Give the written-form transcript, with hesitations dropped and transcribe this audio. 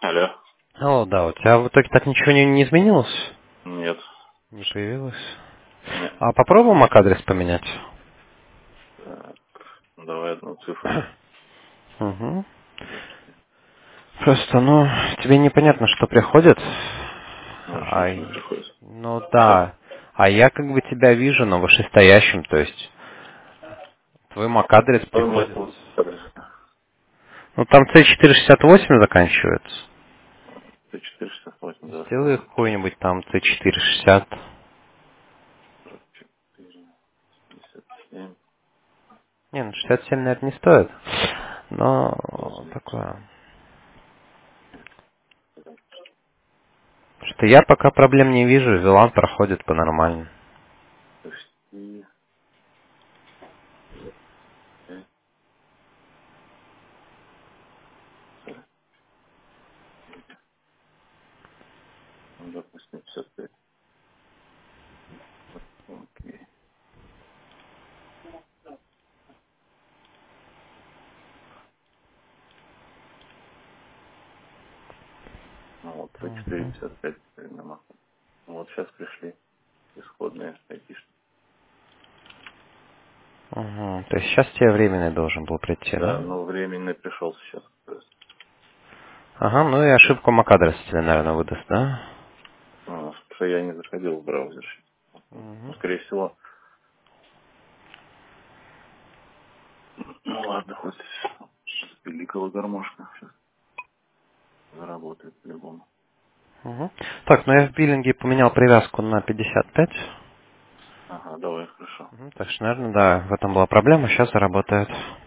Алло. О, да, у тебя в итоге так ничего не изменилось? Нет. Не появилось? Нет. А попробуем MAC-адрес поменять? Так, давай одну цифру. Угу. Просто, тебе непонятно, что приходит. Ну, что ничего не А, приходит. Сейчас. да. А я как бы тебя вижу на вышестоящем, то есть твой MAC-адрес Что у меня приходит. тут адрес? Ну, там C468 заканчивается. Т468, да. Сделай какой-нибудь там C460. 44, 57. Не, 67, наверное, не стоит. Но Подожди. такое. Что я пока проблем не вижу, Вилан проходит по-нормальному. Почти. 5, 40, ну, допустим, 55. Окей. Ну вот, Мгм. Т455 примерно. Вот сейчас пришли исходные айтишники. Мгм. То есть сейчас тебе временный должен был прийти, Да, да? но временный пришел сейчас. То есть, Ага, ну и ошибку MAC-адреса тебе, наверное, выдаст, да? что я не заходил в браузер. Ну, Мгм. скорее всего. Ну ладно, хоть великого гармошка сейчас заработает по-любому. Мгм. Так, ну я в биллинге поменял привязку на 55. Ага, давай, хорошо. Так что, наверное, да, в этом была проблема, сейчас заработает.